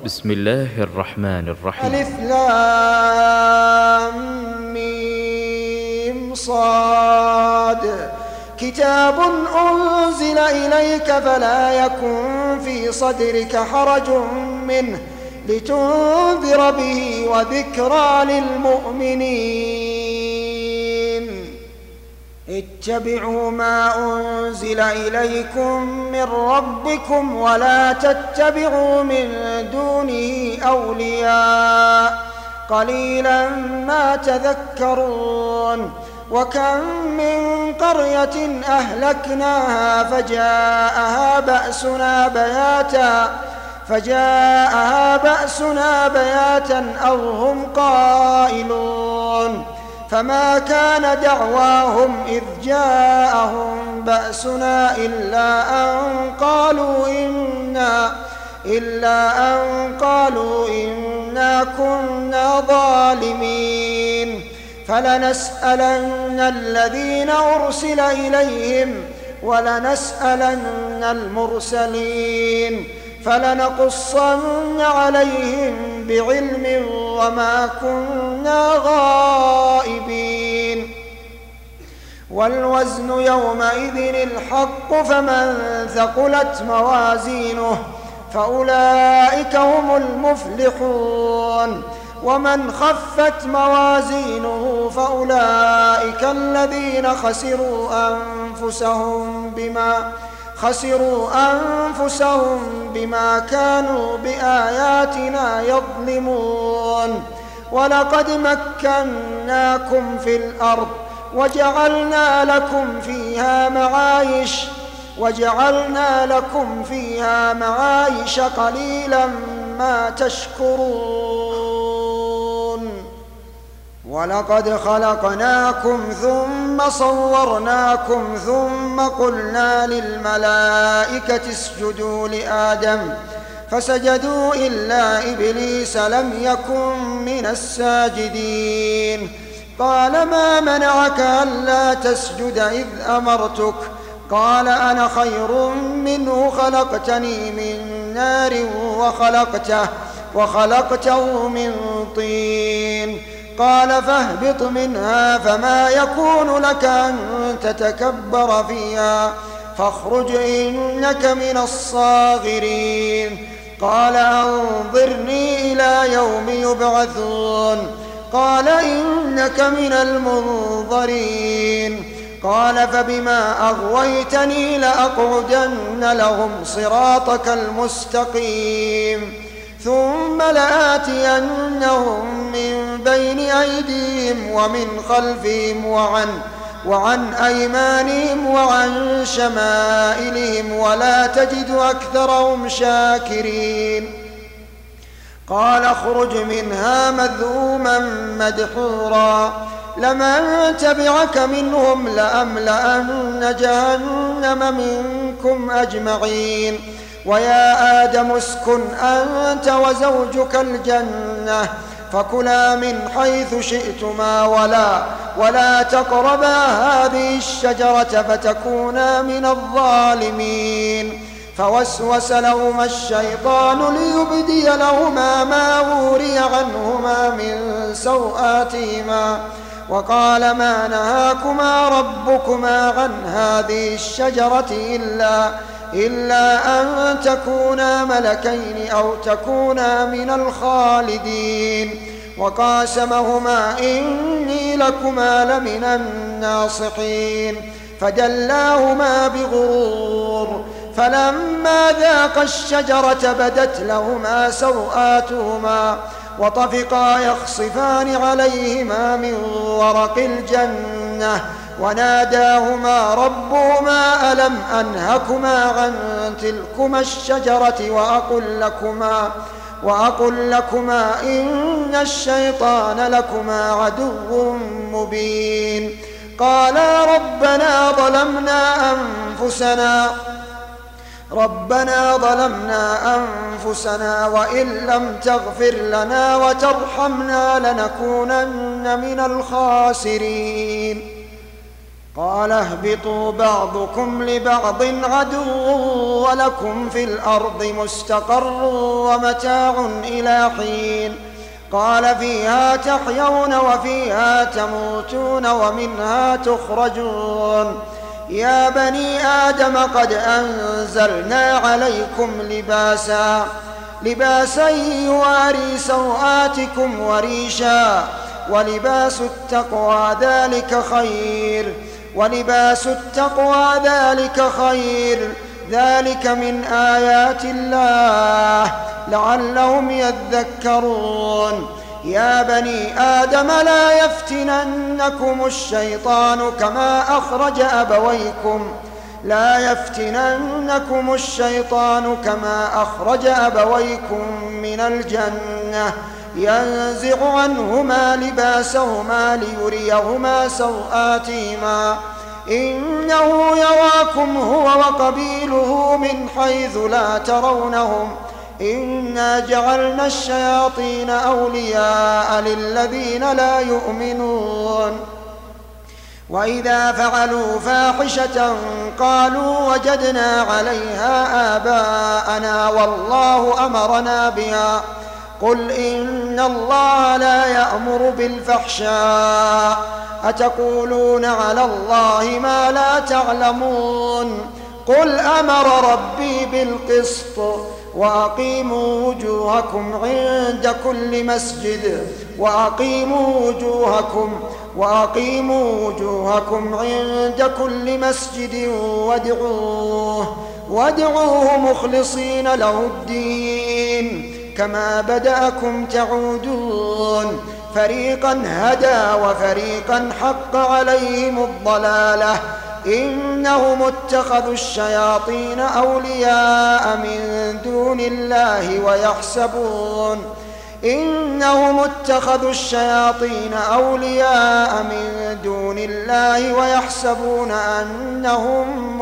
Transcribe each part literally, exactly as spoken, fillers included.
بسم الله الرحمن الرحيم. ألف لام ميم صاد. كتاب أنزل إليك فلا يكن في صدرك حرج منه لتنذر به وذكرى للمؤمنين. اتبعوا ما أنزل إليكم من ربكم ولا تتبعوا من دونه أولياء قليلا ما تذكرون. وكم من قرية أهلكناها فجاءها بأسنا بياتا فجاءها بأسنا بياتا أو هم قائلون. فما كان دعواهم إذ جاءهم بأسنا إلا أن قالوا إنا إلا أن قالوا إنا كنا ظالمين. فلنسألن الذين أرسل إليهم ولنسألن المرسلين فلنقصن عليهم بعلم وما كنا غائبين. والوزن يومئذ الحق فمن ثقلت موازينه فأولئك هم المفلحون. ومن خفت موازينه فأولئك الذين خسروا أنفسهم بما خسروا أنفسهم بما كانوا بآياتنا يظلمون. ولقد مكناكم في الأرض وجعلنا لكم فيها معايش وجعلنا لكم فيها معايش قليلا ما تشكرون. ولقد خلقناكم ثم صورناكم ثم قلنا للملائكة اسجدوا لآدم فسجدوا إلا إبليس لم يكن من الساجدين. قال ما منعك ألا تسجد إذ أمرتك؟ قال أنا خير منه خلقتني من نار وخلقته وخلقته من طين. قال فاهبط منها فما يكون لك أن تتكبر فيها فاخرج إنك من الصاغرين. قال أنظرني إلى يوم يبعثون. قال إنك من المنظرين. قال فبما أغويتني لأقعدن لهم صراطك المستقيم ثم لآتينهم من بين أيديهم ومن خلفهم وعن وعن أيمانهم وعن شمائلهم ولا تجد أكثرهم شاكرين. قال اخرج منها مذءوما مدحورا لمن تبعك منهم لأملأن جهنم منكم أجمعين. ويا آدم اسكن أنت وزوجك الجنة فكلا من حيث شئتما ولا ولا تقربا هذه الشجرة فتكونا من الظالمين. فوسوس لهما الشيطان ليبدي لهما ما وري عنهما من سوآتهما وقال ما نهاكما ربكما عن هذه الشجرة إلا إلا أن تكونا ملكين أو تكونا من الخالدين. وقاسمهما إني لكما لمن الناصحين فدلاهما بغرور. فلما ذاقا الشجرة بدت لهما سوآتهما وطفقا يخصفان عليهما من ورق الجنة وناداهما ربهما ألم أنهكما عن تلكما الشجرة وأقل لكما وأقل لكما إن الشيطان لكما عدو مبين. قالا ربنا ظلمنا أنفسنا ربنا ظلمنا أنفسنا وإن لم تغفر لنا وترحمنا لنكونن من الخاسرين. قال اهبطوا بعضكم لبعض عدو ولكم في الأرض مستقر ومتاع إلى حين قال فيها تحيون وفيها تموتون ومنها تخرجون يا بني آدم قد أنزلنا عليكم لباسا لباسا يواري سوآتكم وريشا ولباس التقوى ذلك خير ولباس التقوى ذلك خير ذلك من آيات الله لعلهم يذكرون يا بني آدم لا يفتننكم الشيطان كما أخرج أبويكم لا يفتننكم الشيطان كما أخرج أبويكم من الجنة ينزع عنهما لباسهما ليريهما سوآتهما إنه يراكم هو وقبيله من حيث لا ترونهم إنا جعلنا الشياطين أولياء للذين لا يؤمنون وإذا فعلوا فاحشة قالوا وجدنا عليها آباءنا والله أمرنا بها قل إن الله لا يأمر بالفحشاء أتقولون على الله ما لا تعلمون قل أمر ربي بالقسط وأقيموا وجوهكم عند كل مسجد وأقيموا وجوهكم وأقيموا وجوهكم عند كل مسجد وادعوه وادعوه مخلصين له الدين كما بدأكم تعودون فريقا هدى وفريقا حق عليهم الضلالة إنهم اتخذوا الشياطين أولياء من دون الله ويحسبون إنهم اتخذوا الشياطين أولياء من دون الله ويحسبون أنهم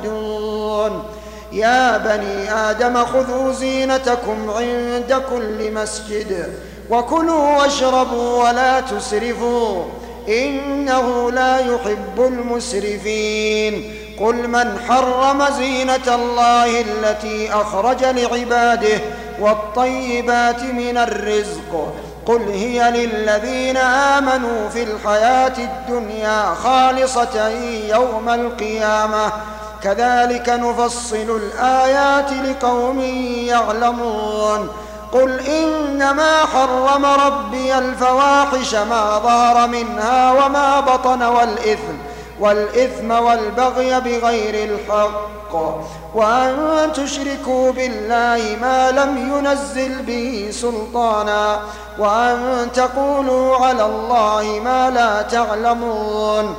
مهتدون يا بني آدم خذوا زينتكم عند كل مسجد وكلوا واشربوا ولا تسرفوا إنه لا يحب المسرفين قل من حرم زينة الله التي أخرج لعباده والطيبات من الرزق قل هي للذين آمنوا في الحياة الدنيا خالصة يوم القيامة كذلك نفصل الآيات لقوم يعلمون قل إنما حرم ربي الفواحش ما ظهر منها وما بطن والإثم والإثم والبغي بغير الحق وأن تشركوا بالله ما لم ينزل به سلطانا وأن تقولوا على الله ما لا تعلمون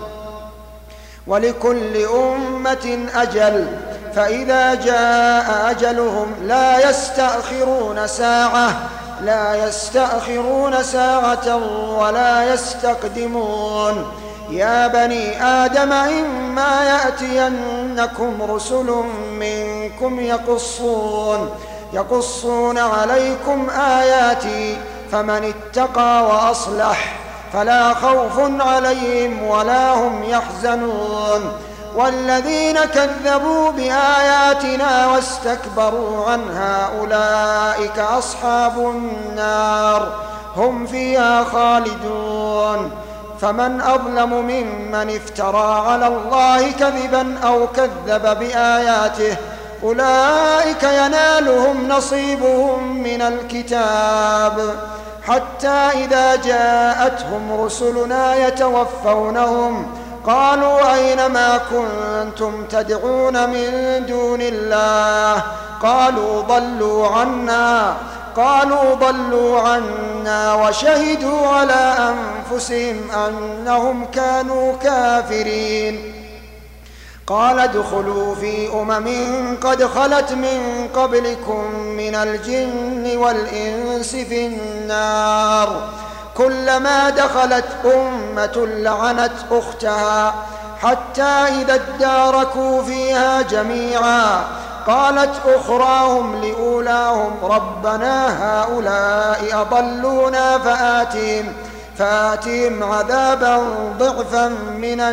ولكل أمة أجل فإذا جاء أجلهم لا يستأخرون ساعة لا يستأخرون ساعة ولا يستقدمون يا بني آدم إما يأتينكم رسل منكم يقصون يقصون عليكم آياتي فمن اتقى وأصلح فلا خوف عليهم ولا هم يحزنون والذين كذبوا بآياتنا واستكبروا عنها أولئك أصحاب النار هم فيها خالدون فمن أظلم ممن افترى على الله كذبا أو كذب بآياته أولئك ينالهم نصيبهم من الكتاب حتى إذا جاءتهم رسلنا يتوفونهم قالوا أين ما كنتم تدعون من دون الله قالوا ضلوا عنا قالوا ضلوا عنا وشهدوا على أنفسهم أنهم كانوا كافرين قال ادخلوا في أمم قد خلت من قبلكم من الجن والإنس في النار كلما دخلت أمة لعنت أختها حتى إذا اداركوا فيها جميعا قالت أخراهم لأولاهم ربنا هؤلاء أضلونا فآتهم فآتهم عذابا ضعفا من النار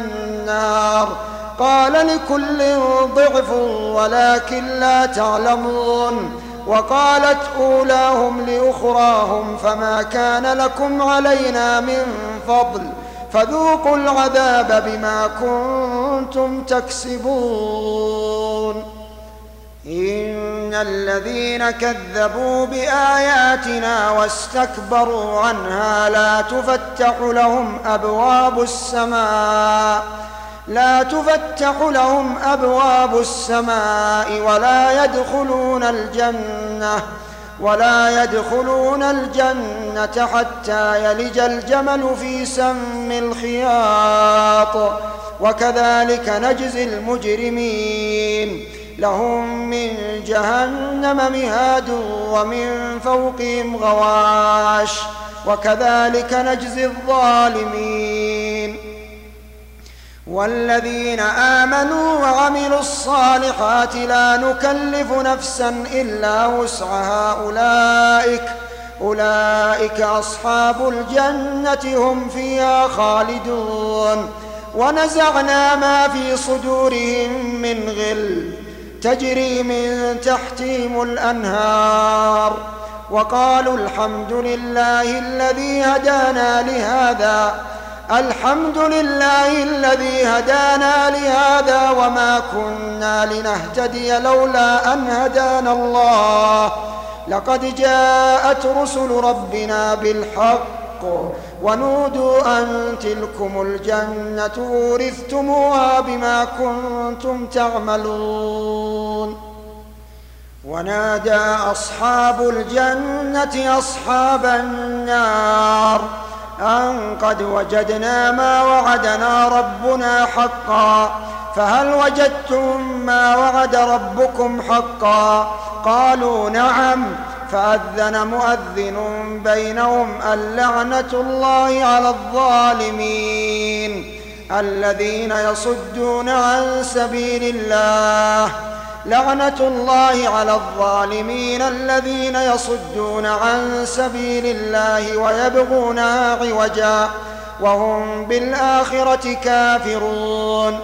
النار. قال لكل ضعف ولكن لا تعلمون. وقالت أولاهم لأخراهم فما كان لكم علينا من فضل فذوقوا العذاب بما كنتم تكسبون. إن الذين كذبوا بآياتنا واستكبروا عنها لا تفتح لهم أبواب السماء لا تفتح لهم أبواب السماء ولا يدخلون الجنة ولا يدخلون الجنة حتى يلج الجمل في سم الخياط وكذلك نجزي المجرمين. لهم من جهنم مهاد ومن فوقهم غواش وكذلك نجزي الظالمين. والذين آمنوا وعملوا الصالحات لا نكلف نفسا إلا وسعها أولئك أولئك أصحاب الجنة هم فيها خالدون. ونزعنا ما في صدورهم من غل تجري من تحتهم الأنهار وقالوا الحمد لله الذي هدانا لهذا الحمد لله الذي هدانا لهذا وما كنا لنهتدي لولا أن هدانا الله لقد جاءت رسل ربنا بالحق ونودوا أن تلكم الجنة أورثتموها بما كنتم تعملون. ونادى أصحاب الجنة أصحاب النار أن قد وجدنا ما وعدنا ربنا حقا فهل وجدتم ما وعد ربكم حقا؟ قالوا نعم. فأذن مؤذن بينهم اللعنة الله على الظالمين الذين يصدون عن سبيل الله لعنة الله على الظالمين الذين يصدون عن سبيل الله ويبغونها عوجا وهم بالآخرة كافرون.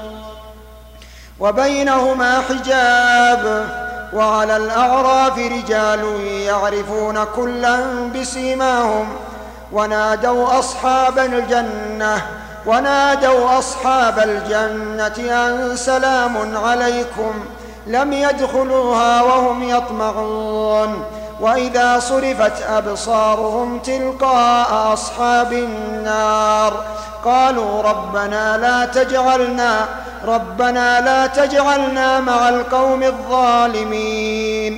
وبينهما حجاب وعلى الأعراف رجال يعرفون كلا بسيماهم ونادوا أصحاب الجنة ونادوا أصحاب الجنة أن سلام عليكم لم يدخلوها وهم يطمعون. وإذا صرفت أبصارهم تلقاء أصحاب النار قالوا ربنا لا تجعلنا ربنا لا تجعلنا مع القوم الظالمين.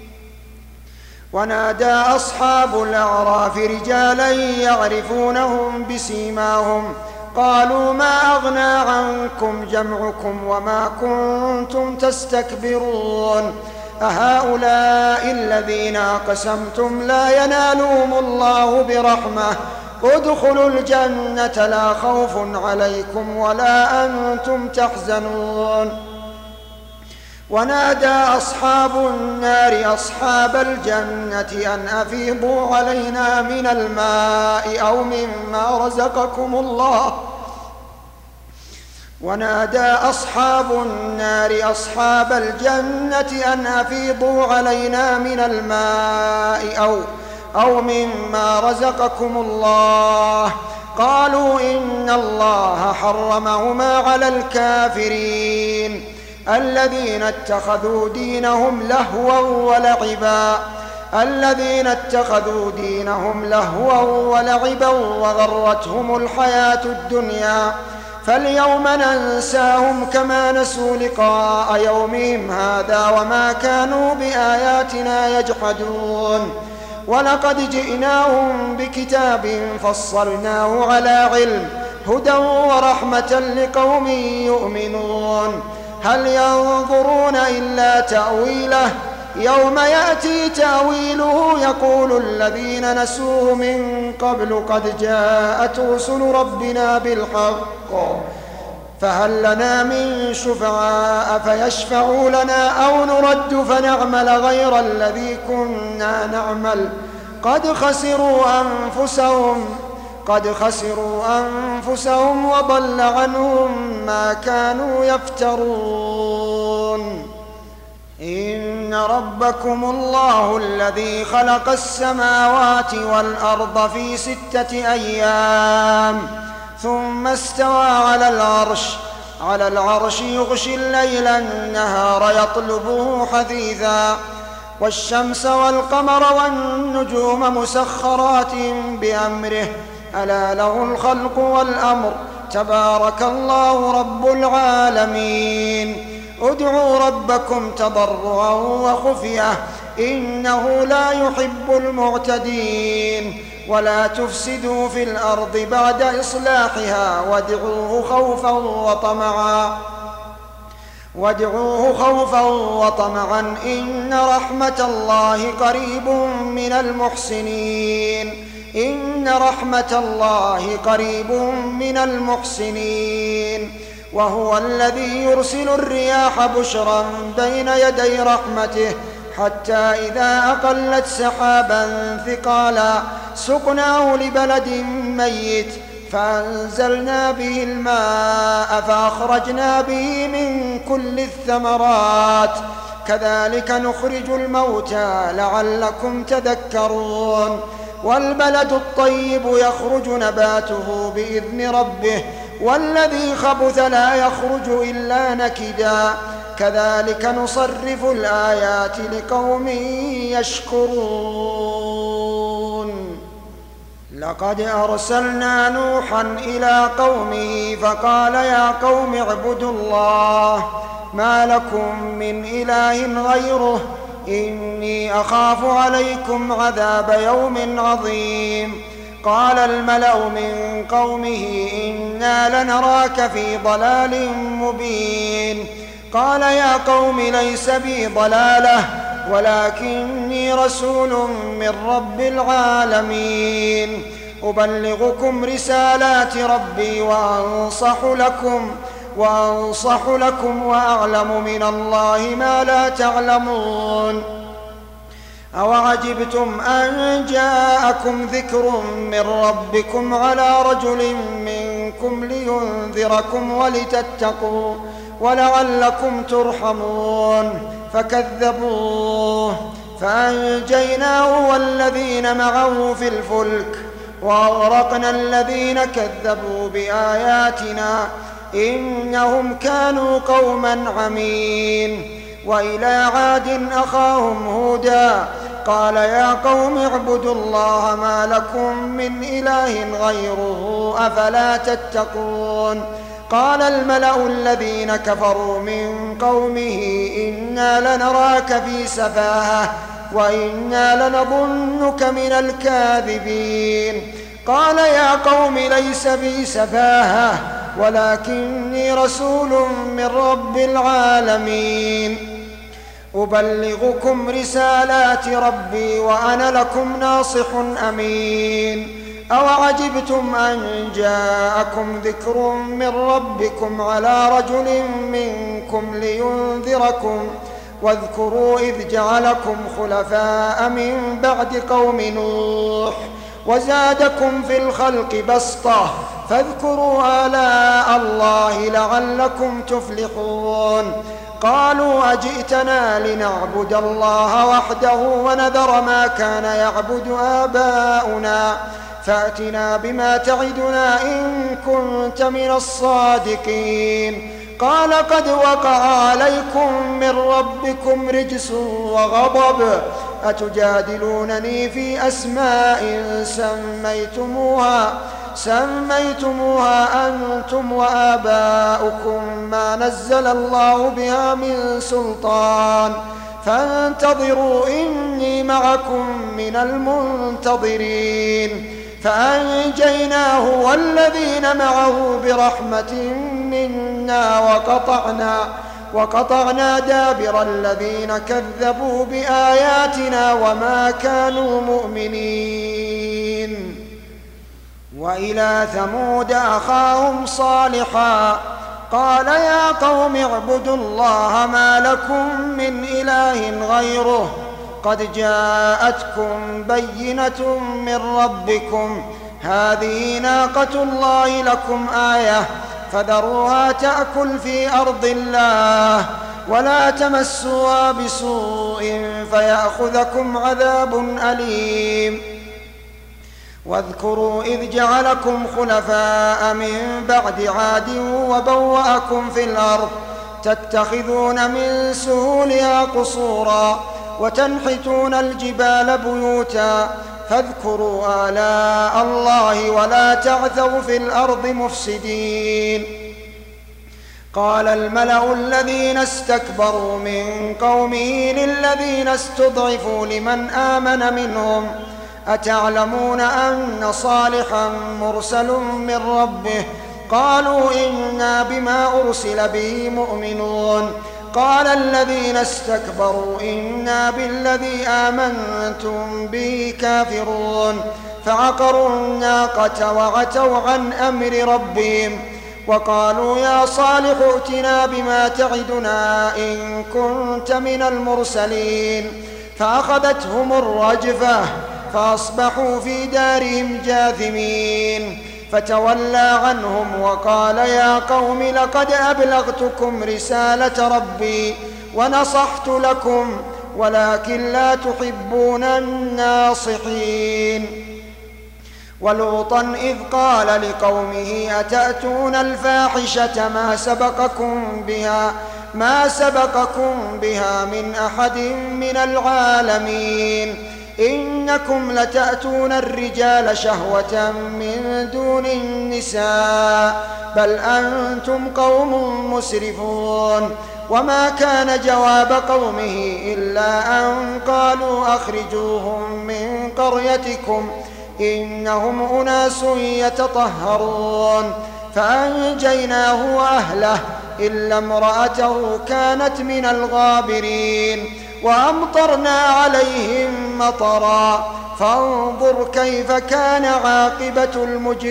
ونادى أصحاب الأعراف رجالا يعرفونهم بسيماهم قالوا ما أغنى عنكم جمعكم وما كنتم تستكبرون أهؤلاء الذين أقسمتم لا ينالهم الله برحمة ادخلوا الجنة لا خوف عليكم ولا أنتم تحزنون. ونادى أصحاب النار أصحاب الجنة أن أفيضوا علينا من الماء أو مما رزقكم الله ونادى أصحاب النار أصحاب الجنة أن أفيضوا علينا من الماء أو أو مما رزقكم الله قالوا إن الله حرمهما على الكافرين الذين اتخذوا دينهم لهوا ولعبا الذين اتخذوا دينهم لهوا ولعبا وغرتهم الحياة الدنيا فاليوم ننساهم كما نسوا لقاء يومهم هذا وما كانوا بآياتنا يجحدون. ولقد جئناهم بكتاب فصلناه على علم هدى ورحمة لقوم يؤمنون هل ينظرون إلا تأويله يوم يأتي تأويله يقول الذين نسوه من قبل قد جاءت رسل ربنا بالحق فهل لنا من شفعاء فيشفعوا لنا أو نرد فنعمل غير الذي كنا نعمل قد خسروا أنفسهم قد خسروا أنفسهم وضل عنهم ما كانوا يفترون. إن ربكم الله الذي خلق السماوات والأرض في ستة أيام ثم استوى على العرش على العرش يغشي الليل النهار يطلبه حثيثا والشمس والقمر والنجوم مسخرات بأمره ألا له الخلق والأمر تبارك الله رب العالمين. ادعوا ربكم تضرعا وخفية إنه لا يحب المعتدين. ولا تفسدوا في الأرض بعد إصلاحها وادعوه خوفا وطمعا وادعوه خوفا وطمعا إن رحمة الله قريب من المحسنين. إن رحمة الله قريب من المحسنين. وهو الذي يرسل الرياح بشرا بين يدي رحمته حتى إذا أقلت سحابا ثقالا سقناه لبلد ميت فأنزلنا به الماء فأخرجنا به من كل الثمرات كذلك نخرج الموتى لعلكم تذكرون. والبلد الطيب يخرج نباته بإذن ربه والذي خبث لا يخرج إلا نكدا كذلك نصرف الآيات لقوم يشكرون. لقد أرسلنا نوحا إلى قومه فقال يا قوم اعبدوا الله ما لكم من إله غيره إني أخاف عليكم عذاب يوم عظيم. قال الملأ من قومه إنا لنراك في ضلال مبين. قال يا قوم ليس بي ضلالة ولكني رسول من رب العالمين أبلغكم رسالات ربي وأنصح لكم وأنصح لكم وأعلم من الله ما لا تعلمون. أوعجبتم أن جاءكم ذكر من ربكم على رجل منكم لينذركم ولتتقوا ولعلكم ترحمون فكذبوه فأنجيناه والذين معه في الفلك وأغرقنا الذين كذبوا بآياتنا إنهم كانوا قوما عمين. وإلى عاد أخاهم هودا قال يا قوم اعبدوا الله ما لكم من إله غيره أفلا تتقون. قال الملأ الذين كفروا من قومه إنا لنراك في سفاهة وإنا لنظنك من الكاذبين. قال يا قوم ليس بي سفاهة ولكني رسول من رب العالمين أبلغكم رسالات ربي وأنا لكم ناصح أمين. أوعجبتم أن جاءكم ذكر من ربكم على رجل منكم لينذركم واذكروا إذ جعلكم خلفاء من بعد قوم نوح وزادكم في الخلق بسطة فاذكروا آلاء الله لعلكم تفلحون. قالوا أجئتنا لنعبد الله وحده ونذر ما كان يعبد آباؤنا فأتنا بما تعدنا إن كنت من الصادقين. قال قد وقع عليكم من ربكم رجس وغضب أتجادلونني في أسماء سميتموها سميتموها أنتم وآباؤكم ما نزل الله بها من سلطان فانتظروا إني معكم من المنتظرين. فأنجيناه والذين معه برحمة منا وقطعنا وقطعنا دابر الذين كذبوا بآياتنا وما كانوا مؤمنين. وإلى ثمود أخاهم صالحا قال يا قوم اعبدوا الله ما لكم من إله غيره قد جاءتكم بينة من ربكم هذه ناقة الله لكم آية فذروها تأكل في أرض الله ولا تمسوها بسوء فيأخذكم عذاب أليم. واذكروا إذ جعلكم خلفاء من بعد عاد وبوأكم في الأرض تتخذون من سهولها قصورا وتنحتون الجبال بيوتا فاذكروا آلاء الله ولا تعثوا في الأرض مفسدين. قال الملأ الذين استكبروا من قومه للذين استضعفوا لمن آمن منهم أتعلمون أن صالحا مرسل من ربه قالوا إنا بما أرسل به مؤمنون. قال الذين استكبروا إنا بالذي آمنتم به كافرون فعقروا الناقة وعتوا عن أمر ربهم وقالوا يا صالح ائتنا بما تعدنا إن كنت من المرسلين فأخذتهم الرجفة فأصبحوا في دارهم جاثمين فتولى عنهم وقال يا قوم لقد أبلغتكم رسالة ربي ونصحت لكم ولكن لا تحبون الناصحين. ولوطا إذ قال لقومه أتأتون الفاحشة ما سبقكم بها ما سبقكم بها من أحد من العالمين إنكم لتأتون الرجال شهوة من دون النساء بل أنتم قوم مسرفون. وما كان جواب قومه إلا أن قالوا أخرجوهم من قريتكم إنهم أناس يتطهرون فأنجيناه وأهله إلا امرأته كانت من الغابرين وأمطرنا عليهم مطرا فانظر كيف كان عاقبة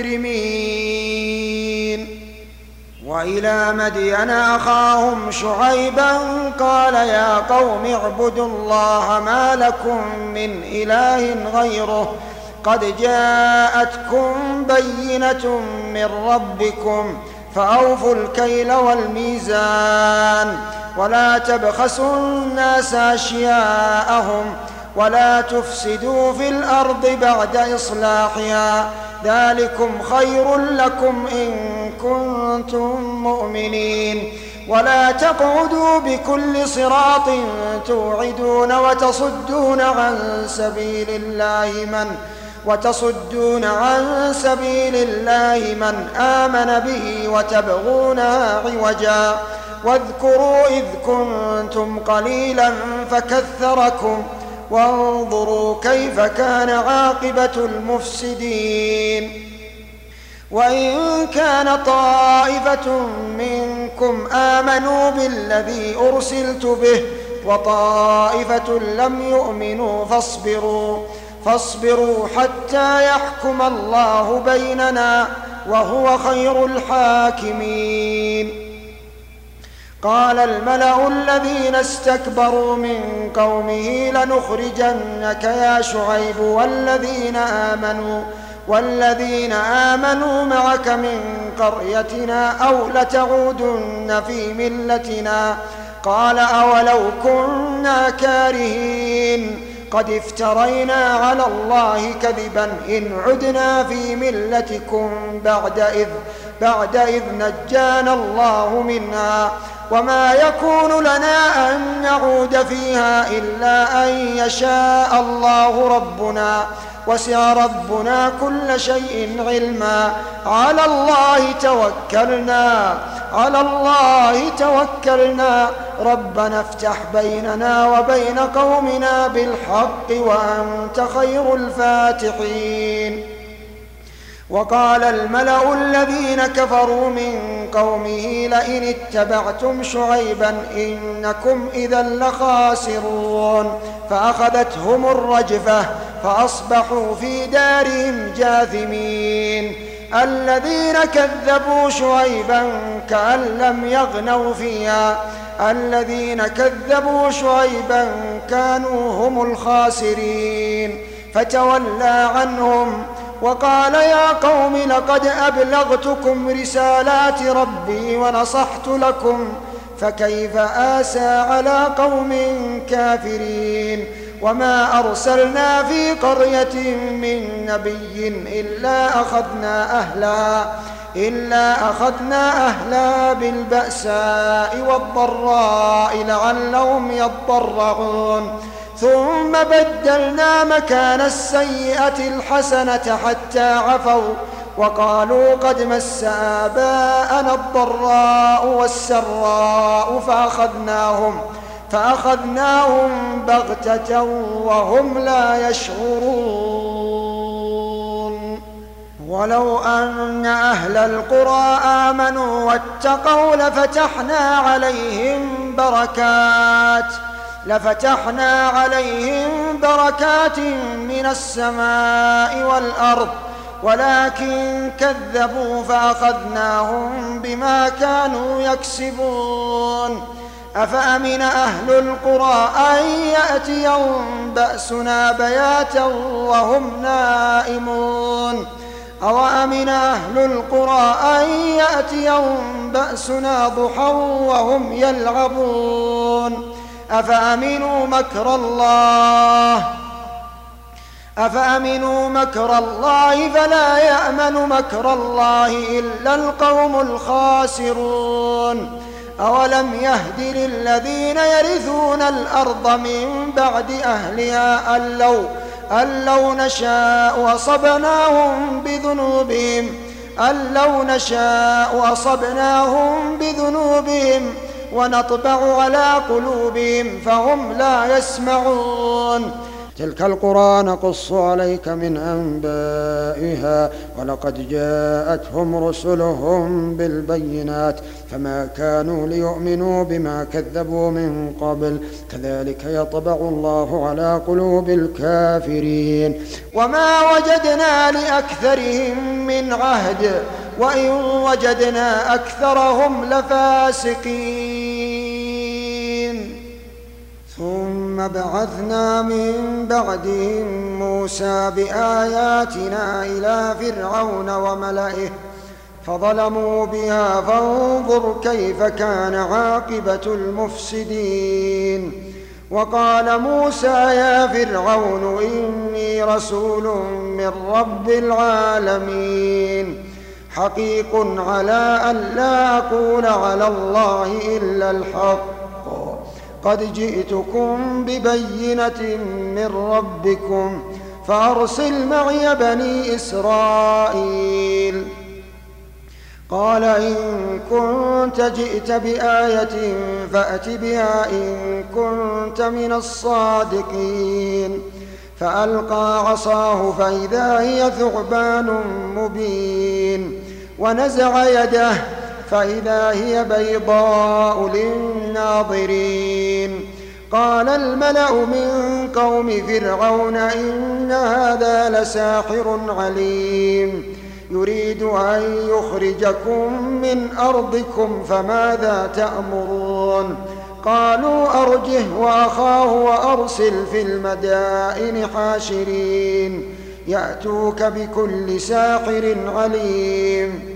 المجرمين. وإلى مدين أخاهم شعيبا قال يا قوم اعبدوا الله ما لكم من إله غيره قد جاءتكم بينة من ربكم فأوفوا الكيل والميزان ولا تبخسوا الناس أشياءهم ولا تفسدوا في الأرض بعد إصلاحها ذلكم خير لكم إن كنتم مؤمنين. ولا تقعدوا بكل صراط توعدون وتصدون عن سبيل الله من وتصدون عن سبيل الله من آمن به وتبغونها عوجا واذكروا إذ كنتم قليلا فكثركم وانظروا كيف كان عاقبة المفسدين. وإن كان طائفة منكم آمنوا بالذي أرسلت به وطائفة لم يؤمنوا فاصبروا فاصبروا حتى يحكم الله بيننا وهو خير الحاكمين. قال الملأ الذين استكبروا من قومه لنخرجنك يا شعيب والذين آمنوا والذين آمنوا معك من قريتنا أو لتعودن في ملتنا قال أولو كنا كارهين قد افترينا على الله كذبا إن عدنا في ملتكم بعد إذ, بعد إذ نجانا الله منها وما يكون لنا أن نعود فيها إلا أن يشاء الله ربنا وسع ربنا كل شيء علما على الله توكلنا على الله توكلنا ربنا افتح بيننا وبين قومنا بالحق وأنت خير الفاتحين. وقال الملأ الذين كفروا من قومه لئن اتبعتم شعيبا إنكم إذا لخاسرون فأخذتهم الرجفة فأصبحوا في دارهم جاثمين. الذين كذبوا شعيبا كأن لم يغنوا فيها الذين كذبوا شعيبا كانوا هم الخاسرين فتولى عنهم وقال يا قوم لقد أبلغتكم رسالات ربي ونصحت لكم فكيف آسى على قوم كافرين وما أرسلنا في قرية من نبي إلا أخذنا أهلها إلا أخذنا أهلها بالبأساء والضراء لعلهم يضرعون ثم بدلنا مكان السيئة الحسنة حتى عفوا وقالوا قد مس آباءنا الضراء والسراء فأخذناهم فأخذناهم بغتة وهم لا يشعرون ولو أن أهل القرى آمنوا واتقوا لفتحنا عليهم بركات لفتحنا عليهم بركات من السماء والأرض ولكن كذبوا فأخذناهم بما كانوا يكسبون أفأمن أهل القرى أن يأتيهم بأسنا بياتا وهم نائمون أوأمن أهل القرى أن يأتيهم بأسنا ضحى وهم يلعبون أفأمنوا مكر الله أفأمنوا مكر الله فلا يأمن مكر الله إلا القوم الخاسرون أولم يهد للذين يرثون الأرض من بعد أهلها أن لو, أن لو نشاء أصبناهم بذنوبهم أن لو نشاء أصبناهم بذنوبهم ونطبع على قلوبهم فهم لا يسمعون تلك القرى نقص عليك من أنبائها ولقد جاءتهم رسلهم بالبينات فما كانوا ليؤمنوا بما كذبوا من قبل كذلك يطبع الله على قلوب الكافرين وما وجدنا لأكثرهم من عهد وإن وجدنا أكثرهم لفاسقين ثم بعثنا من بعدهم موسى بآياتنا إلى فرعون وملئه فظلموا بها فانظر كيف كان عاقبة المفسدين وقال موسى يا فرعون إني رسول من رب العالمين حقيق على أن لا أقول على الله إلا الحق قد جئتكم ببينة من ربكم فأرسل معي بني إسرائيل قال إن كنت جئت بآية فأت بها إن كنت من الصادقين فألقى عصاه فإذا هي ثعبان مبين ونزع يده فإذا هي بيضاء للناظرين قال الملأ من قوم فرعون إن هذا لساحر عليم يريد أن يخرجكم من أرضكم فماذا تأمرون قالوا أرجه وأخاه وأرسل في المدائن حاشرين يأتوك بكل ساحر عليم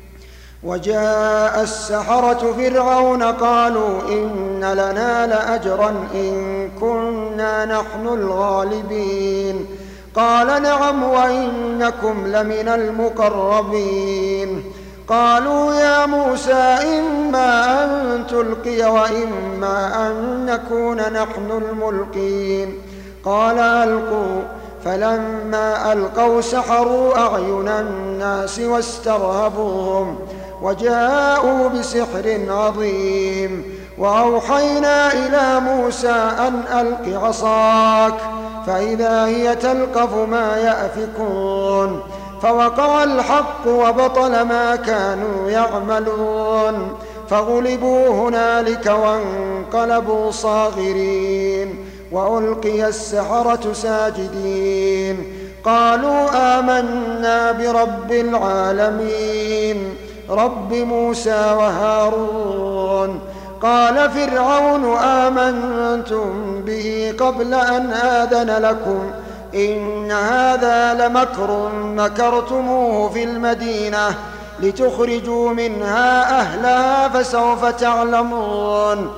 وجاء السحرة فرعون قالوا إن لنا لأجرا إن كنا نحن الغالبين قال نعم وإنكم لمن المقربين قالوا يا موسى إما أن تلقي وإما أن نكون نحن الملقين قال ألقوا فلما ألقوا سحروا أعين الناس واسترهبوهم وجاءوا بسحر عظيم وأوحينا إلى موسى أن ألق عصاك فإذا هي تلقف ما يأفكون فوقع الحق وبطل ما كانوا يعملون فغلبوا هنالك وانقلبوا صاغرين وألقي السحرة ساجدين قالوا آمنا برب العالمين رب موسى وهارون قال فرعون آمنتم به قبل أن آذن لكم إن هذا لمكر مكرتموه في المدينة لتخرجوا منها أهلها فسوف تعلمون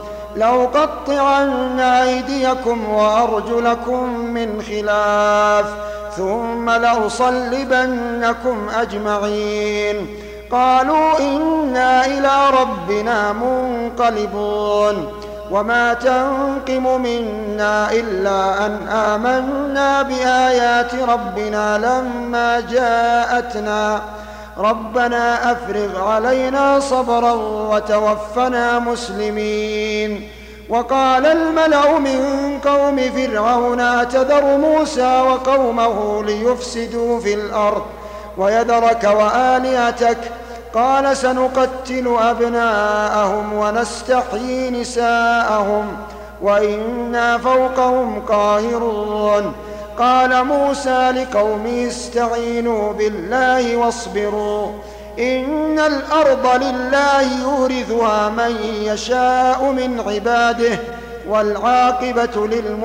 لأقطعن أيديكم وأرجلكم من خلاف ثم لأصلبنكم أجمعين قالوا إنا إلى ربنا منقلبون وما تنقم منا إلا أن آمنا بآيات ربنا لما جاءتنا ربنا أفرغ علينا صبرا وتوفنا مسلمين وقال الملأ من قوم فرعون أتذر موسى وقومه ليفسدوا في الأرض ويذرك وآلهتك قال سنقتل أبناءهم ونستحيي نساءهم وإنا فوقهم قاهرون قال موسى لقومه استعينوا بالله واصبروا إن الأرض لله يورثها من يشاء من عباده والعاقبة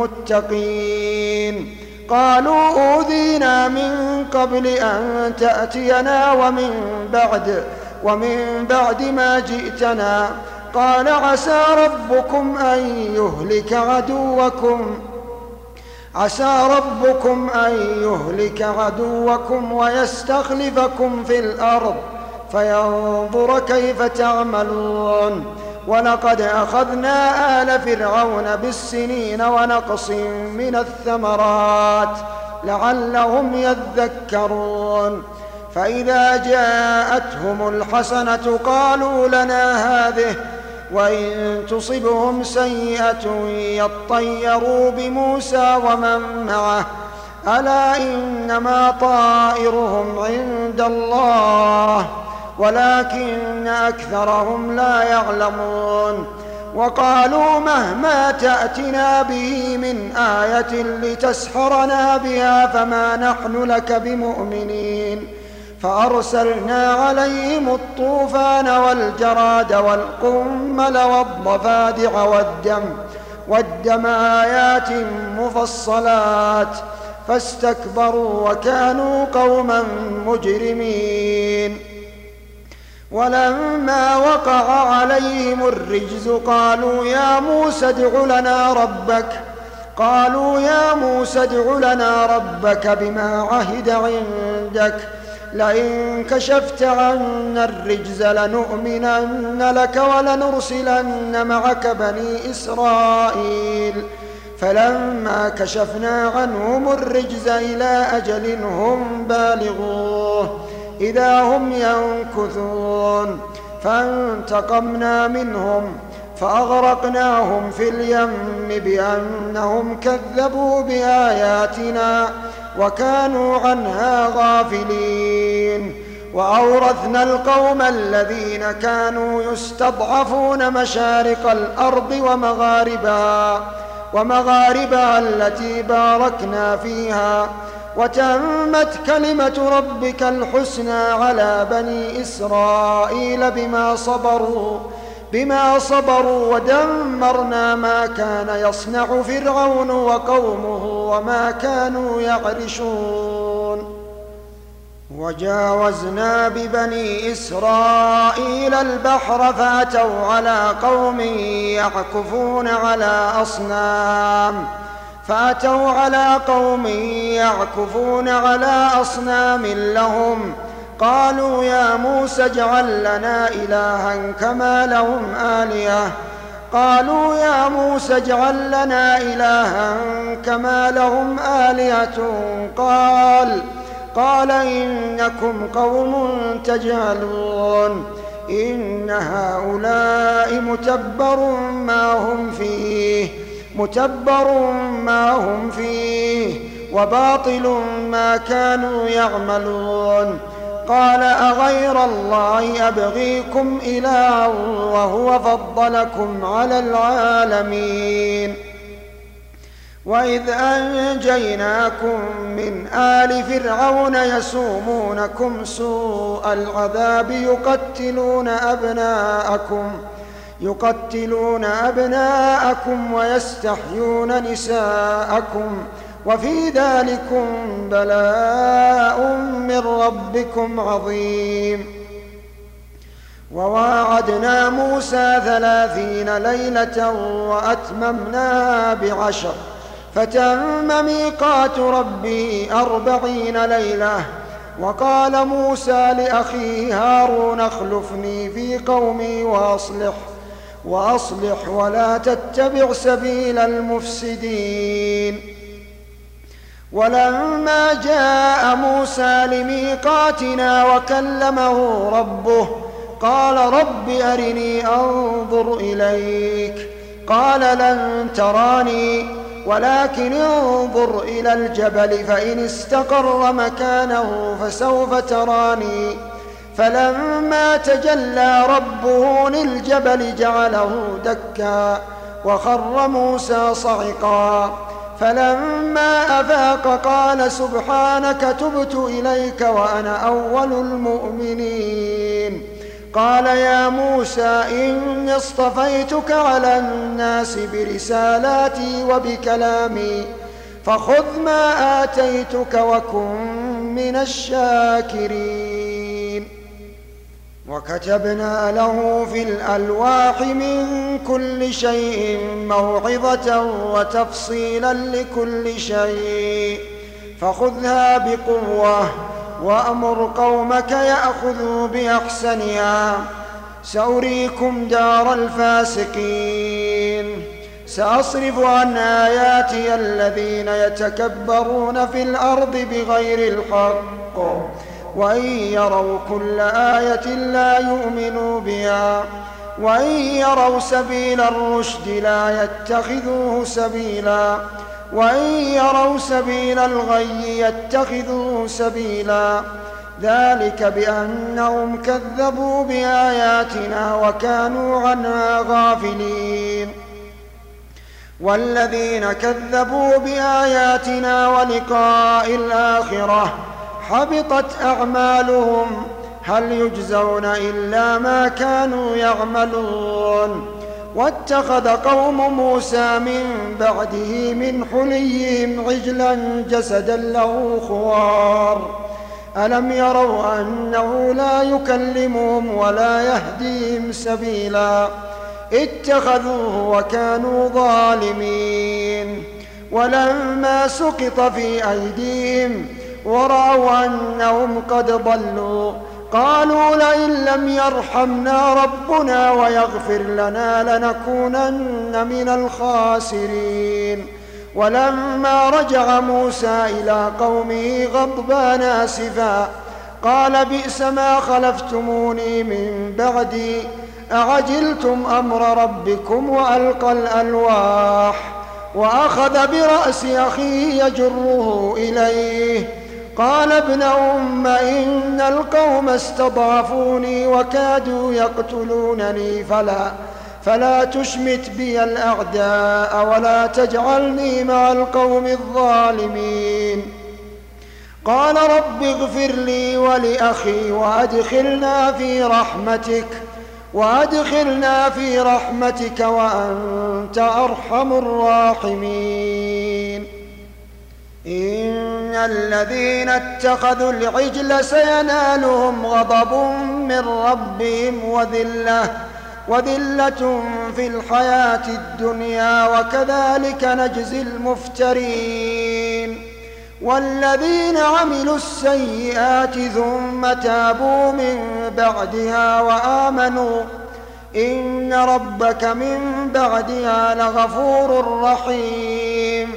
للمتقين قالوا أوذينا من قبل أن تأتينا ومن بعد ومن بعد ما جئتنا قال عسى ربكم أن يهلك عدوكم عسى ربكم أن يهلك عدوكم ويستخلفكم في الأرض فينظر كيف تعملون ولقد أخذنا آل فرعون بالسنين ونقص من الثمرات لعلهم يذكرون فإذا جاءتهم الحسنة قالوا لنا هذه وإن تصبهم سيئة يطيروا بموسى ومن معه ألا إنما طائرهم عند الله ولكن أكثرهم لا يعلمون وقالوا مهما تأتنا به من آية لتسحرنا بها فما نحن لك بمؤمنين فأرسلنا عليهم الطوفان والجراد والقمل والضفادع والدم والدم آيات مفصلات فاستكبروا وكانوا قوما مجرمين ولما وقع عليهم الرجز قالوا يا موسى ادع لنا ربك قالوا يا موسى ادع لنا ربك بما عهد عندك لئن كشفت عنا الرجز لنؤمنن لك ولنرسلن معك بني إسرائيل فلما كشفنا عنهم الرجز إلى أجل هم بالغوه إذا هم ينكثون فانتقمنا منهم فأغرقناهم في اليم بأنهم كذبوا بآياتنا وكانوا عنها غافلين وأورثنا القوم الذين كانوا يستضعفون مشارق الأرض ومغاربها ومغاربها التي باركنا فيها وتمت كلمة ربك الحسنى على بني إسرائيل بما صبروا بما صبروا ودمرنا ما كان يصنع فرعون وقومه وما كانوا يعرشون وجاوزنا ببني إسرائيل البحر فأتوا على قوم يعكفون على أصنام فأتوا على قوم يعكفون على أصنام لهم قالوا يا موسى اجعل لنا إلها كما لهم آلهة قالوا يا موسى اجعل لنا إلها كما لهم آلهة قال قال إنكم قوم تجهلون إن هؤلاء متبر ما هم فيه متبر ما هم فيه وباطل ما كانوا يعملون قال أغير الله أبغيكم إلها وهو فضلكم على العالمين وإذ أنجيناكم من آل فرعون يسومونكم سوء العذاب يقتلون أبناءكم يقتلون أبناءكم ويستحيون نساءكم وفي ذلكم بلاء من ربكم عظيم. وواعدنا موسى ثلاثين ليلة وأتممنا بعشر فتم ميقات ربي أربعين ليلة. وقال موسى لأخيه هارون اخلفني في قومي وأصلح وأصلح ولا تتبع سبيل المفسدين. ولما جاء موسى لميقاتنا وكلمه ربه قال رب أرني أنظر إليك قال لن تراني ولكن انظر إلى الجبل فإن استقر مكانه فسوف تراني. فلما تجلى ربه للجبل جعله دكا وخر موسى صعقا. فلما أفاق قال سبحانك تبت إليك وأنا أول المؤمنين. قال يا موسى إني اصطفيتك على الناس برسالاتي وبكلامي فخذ ما آتيتك وكن من الشاكرين. وكتبنا له في الألواح من كل شيء موعظة وتفصيلا لكل شيء فخذها بقوة وأمر قومك يأخذوا بأحسنها سأريكم دار الفاسقين. سأصرف عن آياتي الذين يتكبرون في الأرض بغير الحق وإن يروا كل آية لا يؤمنوا بها وإن يروا سبيل الرشد لا يتخذوه سبيلا وإن يروا سبيل الغي يتخذوه سبيلا. ذلك بأنهم كذبوا بآياتنا وكانوا عنها غافلين. والذين كذبوا بآياتنا ولقاء الآخرة حبطت أعمالهم هل يجزون إلا ما كانوا يعملون. واتخذ قوم موسى من بعده من حليهم عجلا جسدا له خوار ألم يروا أنه لا يكلمهم ولا يهديهم سبيلا اتخذوه وكانوا ظالمين. ولما سقط في أيديهم ورأوا أنهم قد ضلوا قالوا لئن لم يرحمنا ربنا ويغفر لنا لنكونن من الخاسرين. ولما رجع موسى إلى قومه غضبان آسفا قال بئس ما خلفتموني من بعدي أعجلتم أمر ربكم وألقى الألواح وأخذ برأس أخيه يجره إليه قال ابن أم إن القوم استضعفوني وكادوا يقتلونني فلا فلا تشمت بي الأعداء ولا تجعلني مع القوم الظالمين. قال رب اغفر لي ولأخي وأدخلنا في رحمتك وأدخلنا في رحمتك وأنت أرحم الراحمين. إن الذين اتخذوا العجل سينالهم غضب من ربهم وذلة وذلة في الحياة الدنيا وكذلك نجزي المفترين. والذين عملوا السيئات ثم تابوا من بعدها وآمنوا إن ربك من بعدها لغفور رحيم.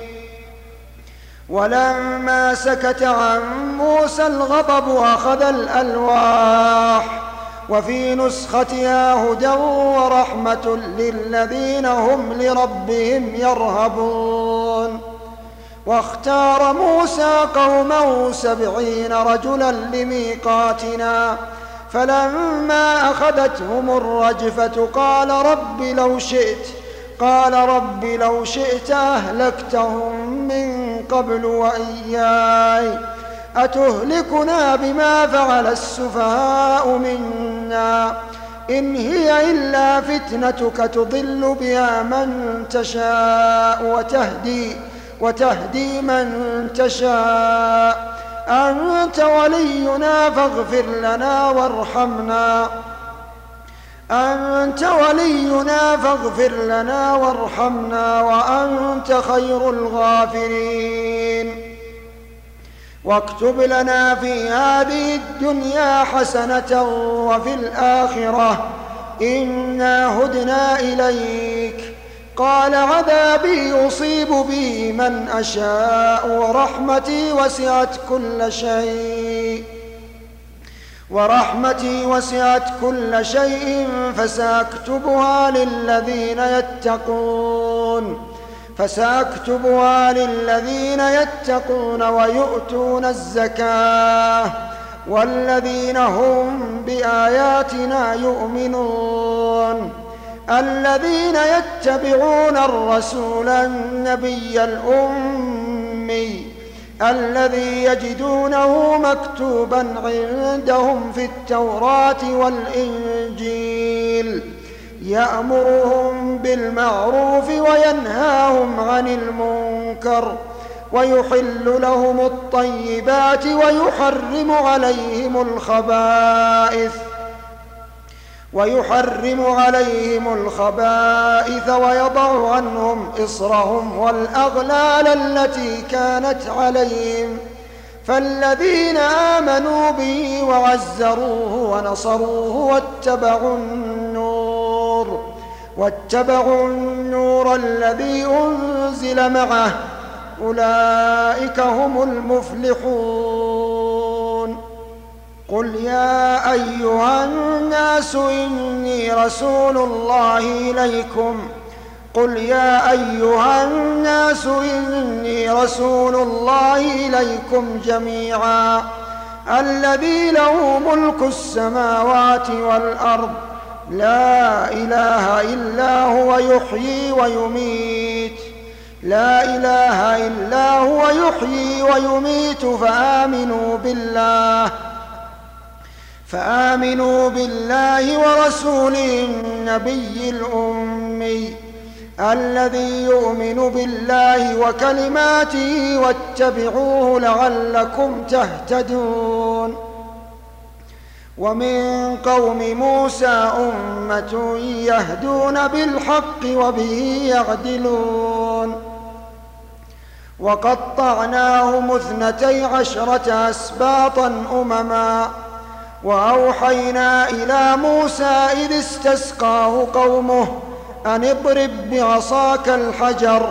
ولما سكت عن موسى الغضب أخذ الألواح وفي نسختها هدى ورحمة للذين هم لربهم يرهبون. واختار موسى قومه سبعين رجلا لميقاتنا فلما أخذتهم الرجفة قال رب لو شئت قال رب لو شئت أهلكتهم من قبل وإياي أتهلكنا بما فعل السفهاء منا إن هي إلا فتنتك تضل بها من تشاء وتهدي وتهدي من تشاء. أنت ولينا فاغفر لنا وارحمنا أنت ولينا فاغفر لنا وارحمنا وأنت خير الغافرين. واكتب لنا في هذه الدنيا حسنة وفي الآخرة إنا هدنا إليك. قال عذابي يصيب به من أشاء ورحمتي وسعت كل شيء ورحمتي وسعت كل شيء فسأكتبها للذين يتقون فسأكتبها للذين يتقون ويؤتون الزكاة والذين هم بآياتنا يؤمنون. الذين يتبعون الرسول النبي الأمي الذي يجدونه مكتوبا عندهم في التوراة والإنجيل يأمرهم بالمعروف وينهاهم عن المنكر ويحل لهم الطيبات ويحرم عليهم الخبائث ويحرم عليهم الخبائث ويضع عنهم إصرهم والأغلال التي كانت عليهم. فالذين آمنوا به وعزروه ونصروه واتبعوا النور واتبعوا النور الذي أنزل معه أولئك هم المفلحون. قل يا أيها الناس إني رسول الله إليكم قل يا أيها الناس إني رسول الله إليكم جميعا الذي له ملك السماوات والأرض لا إله إلا هو يحيي ويميت لا إله إلا هو يحيي ويميت فآمنوا بالله فآمنوا بالله ورسوله النبي الأمي الذي يؤمن بالله وكلماته واتبعوه لعلكم تهتدون. ومن قوم موسى أمة يهدون بالحق وبه يعدلون. وقطعناهم اثنتي عشرة أسباطا أمما وأوحينا إلى موسى إذ استسقاه قومه أن اضرب بعصاك الحجر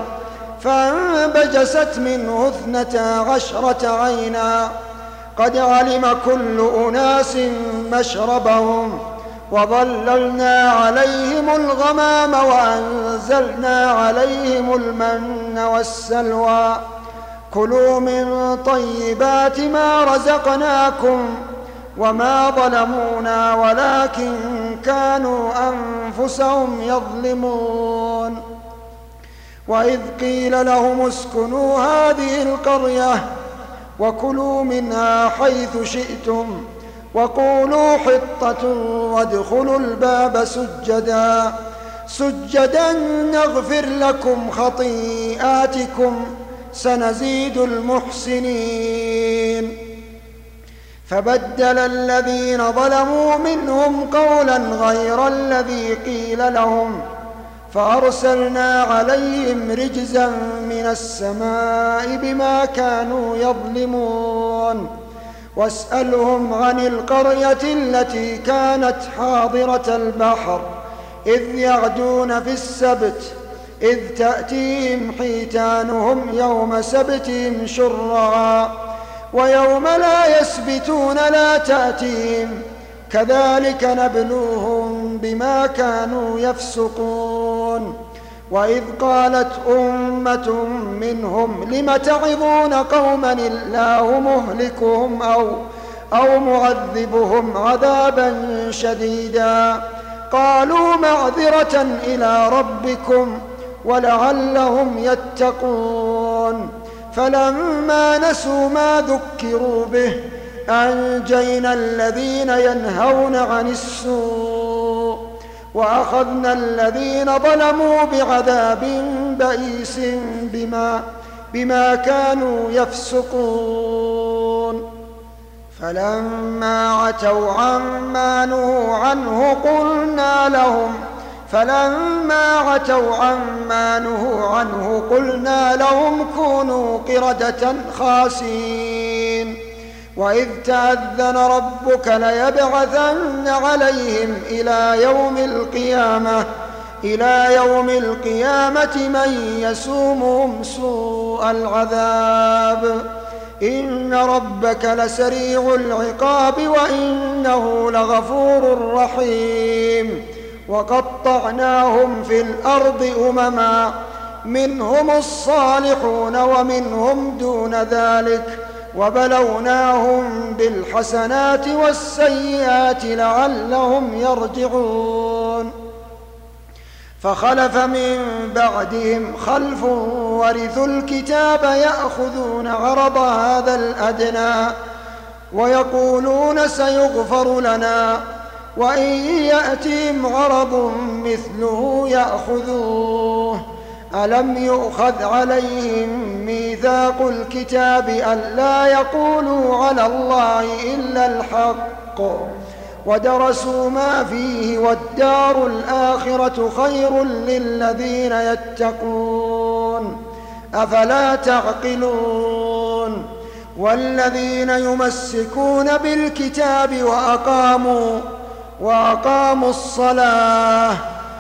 فانبجست منه اثنتا عشرة عينا قد علم كل أناس مشربهم وظللنا عليهم الغمام وأنزلنا عليهم المن والسلوى كلوا من طيبات ما رزقناكم وما ظلمونا ولكن كانوا أنفسهم يظلمون. وإذ قيل لهم اسكنوا هذه القرية وكلوا منها حيث شئتم وقولوا حطة وادخلوا الباب سجدا سجدا نغفر لكم خطيئاتكم سنزيد المحسنين. فبدل الذين ظلموا منهم قولا غير الذي قيل لهم فأرسلنا عليهم رجزا من السماء بما كانوا يظلمون. واسألهم عن القرية التي كانت حاضرة البحر إذ يعدون في السبت إذ تأتيهم حيتانهم يوم سبتهم شرعا ويوم لا يسبتون لا تأتيهم كذلك نبلوهم بما كانوا يفسقون. وإذ قالت أمة منهم لم تعظون قوما الله مهلكهم أو, أو معذبهم عذابا شديدا قالوا معذرة إلى ربكم ولعلهم يتقون. فلما نسوا ما ذكروا به أنجينا الذين ينهون عن السوء وأخذنا الذين ظلموا بعذاب بئيس بما, بما كانوا يفسقون. فلما عتوا عما نهوا عنه قلنا لهم فلما عتوا عما نهوا عنه قلنا لهم كونوا قردة خاسئين. وإذ تأذن ربك ليبعثن عليهم إلى يوم القيامة إلى يوم القيامة من يسومهم سوء العذاب إن ربك لسريع العقاب وإنه لغفور رحيم. وقطعناهم في الأرض أمما منهم الصالحون ومنهم دون ذلك وبلوناهم بالحسنات والسيئات لعلهم يرجعون. فخلف من بعدهم خلف ورثوا الكتاب يأخذون عرض هذا الأدنى ويقولون سيغفر لنا وإن يأتهم عرض مثله يأخذوه. ألم يؤخذ عليهم ميثاق الكتاب ألا يقولوا على الله إلا الحق ودرسوا ما فيه والدار الآخرة خير للذين يتقون أفلا تعقلون. والذين يمسكون بالكتاب وأقاموا وأقاموا الصلاة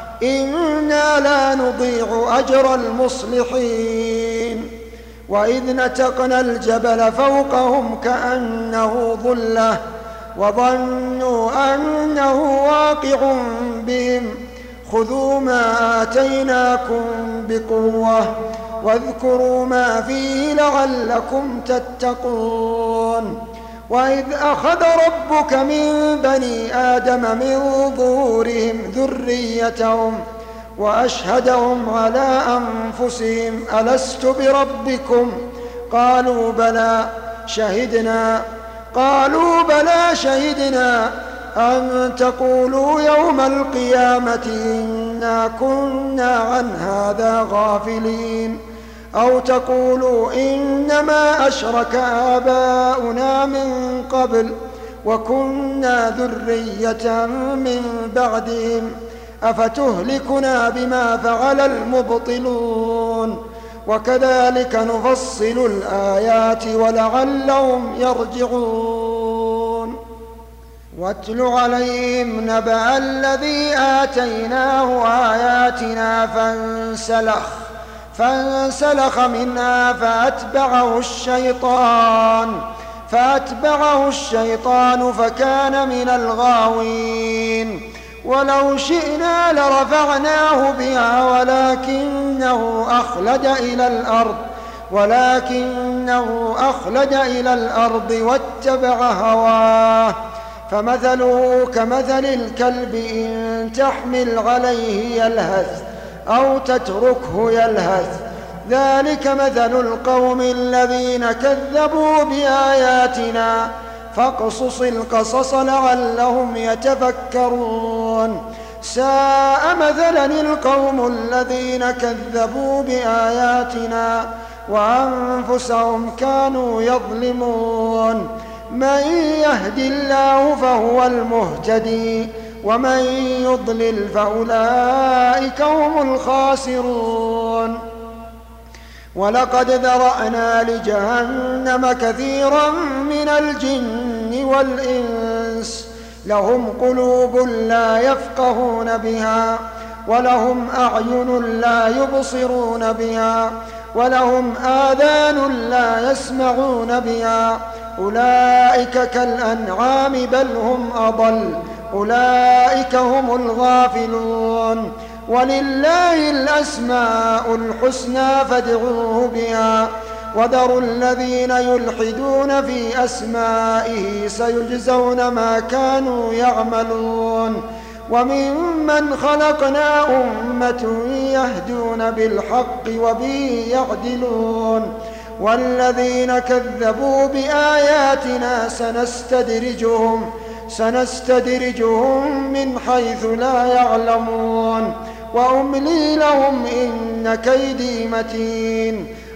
إنا لا نضيع أجر المصلحين. وإذ نتقنا الجبل فوقهم كأنه ظلة وظنوا أنه واقع بهم خذوا ما آتيناكم بقوة واذكروا ما فيه لعلكم تتقون. وإذ أخذ ربك من بني آدم من ظهورهم ذريتهم وأشهدهم على أنفسهم ألست بربكم قالوا بلى شهدنا قالوا بلى شهدنا أن تقولوا يوم القيامة إنا كنا عن هذا غافلين أو تقولوا إنما أشرك آباؤنا من قبل وكنا ذرية من بعدهم أفتهلكنا بما فعل المبطلون. وكذلك نفصل الآيات ولعلهم يرجعون. واتل عليهم نبأ الذي آتيناه آياتنا فانسلخ فانسلخ منها فأتبعه الشيطان فأتبعه الشيطان فكان من الغاوين. ولو شئنا لرفعناه بها ولكنه أخلد إلى الأرض ولكنه أخلد إلى الأرض واتبع هواه فمثله كمثل الكلب إن تحمل عليه يلهث أو تتركه يلهث ذلك مثل القوم الذين كذبوا بآياتنا فاقصص القصص لعلهم يتفكرون. ساء مثلا القوم الذين كذبوا بآياتنا وأنفسهم كانوا يظلمون. من يهد الله فهو المهتدي ومن يضلل فأولئك هم الخاسرون. ولقد ذرأنا لجهنم كثيرا من الجن والإنس لهم قلوب لا يفقهون بها ولهم أعين لا يبصرون بها ولهم آذان لا يسمعون بها أولئك كالأنعام بل هم أضل أولئك هم الغافلون. ولله الأسماء الحسنى فادعوه بها وذروا الذين يلحدون في أسمائه سيجزون ما كانوا يعملون. وممن خلقنا أمة يهدون بالحق وبه يعدلون. والذين كذبوا بآياتنا سنستدرجهم سنستدرجهم من حيث لا يعلمون وأملي لهم إن كيدي متين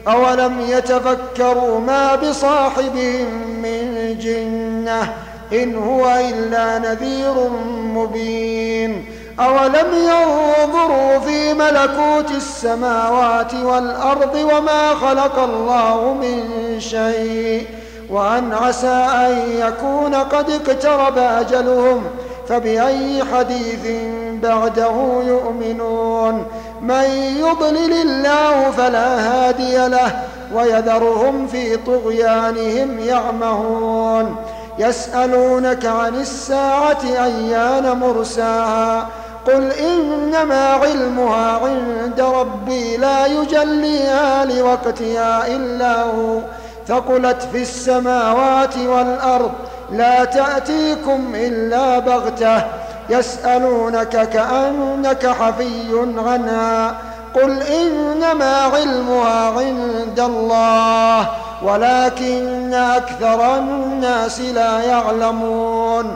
أولم يتفكروا ما بصاحبهم من جنة إن هو إلا نذير مبين أولم ينظروا في ملكوت السماوات والأرض وما خلق الله من شيء وأن عسى أن يكون قد اقترب أجلهم فبأي حديث بعده يؤمنون من يضلل الله فلا هادي له ويذرهم في طغيانهم يعمهون يسألونك عن الساعة أيان مرساها قل إنما علمها عند ربي لا يجليها لوقتها إلا هو ثقلت في السماوات والأرض لا تأتيكم إلا بغتة يسألونك كأنك حفي عنها قل إنما علمها عند الله ولكن أكثر الناس لا يعلمون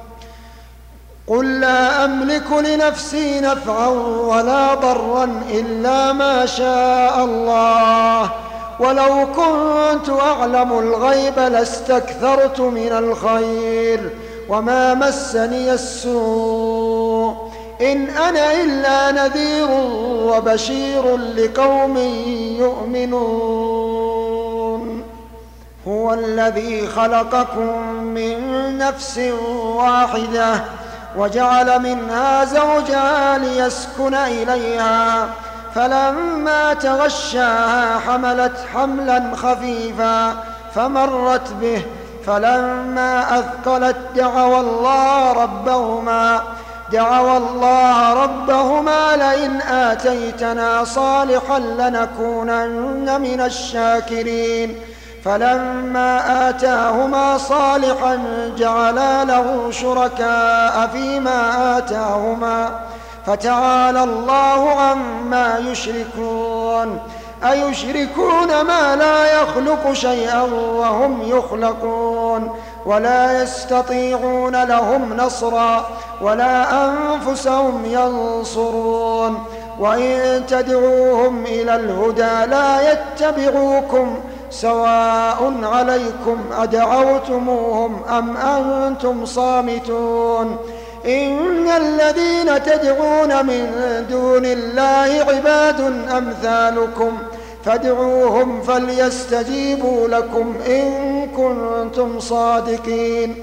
قل لا أملك لنفسي نفعا ولا ضرا إلا ما شاء الله ولو كنت أعلم الغيب لاستكثرت من الخير وما مسني السوء إن أنا إلا نذير وبشير لقوم يؤمنون هو الذي خلقكم من نفس واحدة وجعل منها زوجها ليسكن إليها فلما تغشاها حملت حملا خفيفا فمرت به فلما أثقلت دعوا الله ربهما دعوا الله ربهما لئن آتيتنا صالحا لنكونن من الشاكرين فلما آتاهما صالحا جعلا له شركاء فيما آتاهما فتعالى الله عما يشركون أيشركون ما لا يخلق شيئا وهم يخلقون ولا يستطيعون لهم نصرا ولا أنفسهم ينصرون وإن تدعوهم إلى الهدى لا يتبعوكم سواء عليكم أدعوتموهم أم أنتم صامتون إن الذين تدعون من دون الله عباد أمثالكم فادعوهم فليستجيبوا لكم إن كنتم صادقين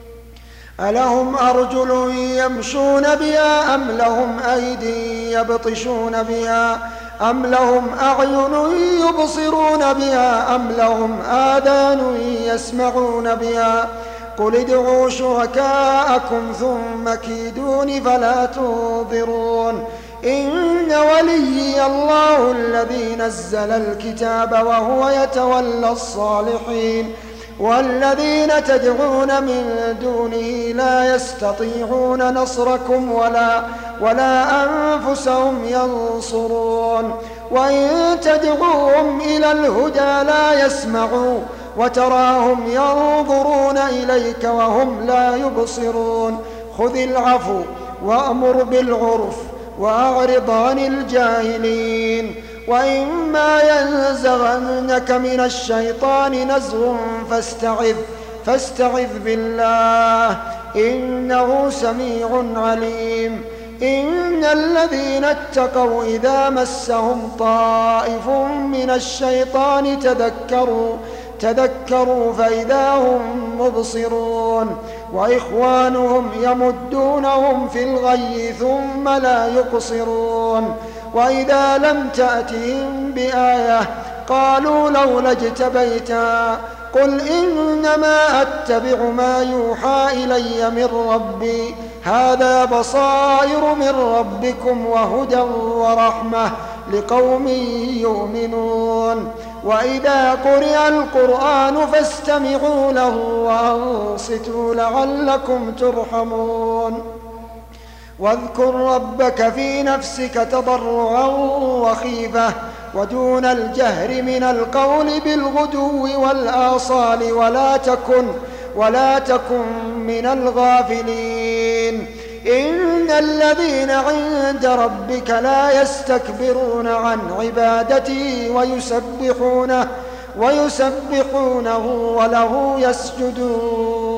ألهم أرجل يمشون بها أم لهم أيدي يبطشون بها أم لهم أعين يبصرون بها أم لهم آذان يسمعون بها قل ادعوا شركاءكم ثم كيدون فلا تنظرون إن وليي الله الذي نزل الكتاب وهو يتولى الصالحين والذين تدعون من دونه لا يستطيعون نصركم ولا, ولا أنفسهم ينصرون وإن تدعوهم إلى الهدى لا يسمعوا وتراهم ينظرون إليك وهم لا يبصرون خذ العفو وأمر بالعرف وأعرض عن الجاهلين وإما ينزغنك من الشيطان نزغ فاستعذ فاستعذ بالله إنه سميع عليم إن الذين اتقوا إذا مسهم طائف من الشيطان تذكروا تذكروا فإذا هم مبصرون وإخوانهم يمدونهم في الغي ثم لا يقصرون وإذا لم تأتهم بآية قالوا لولا اجتبيتها قل إنما أتبع ما يوحى إلي من ربي هذا بصائر من ربكم وهدى ورحمة لقوم يؤمنون وإذا قرئ القرآن فاستمعوا له وأنصتوا لعلكم ترحمون واذكر ربك في نفسك تضرعا وخيفة ودون الجهر من القول بالغدو والآصال ولا تكن ولا تكن من الغافلين إن الذين عند ربك لا يستكبرون عن عبادته ويسبحونه ويسبحونه وله يسجدون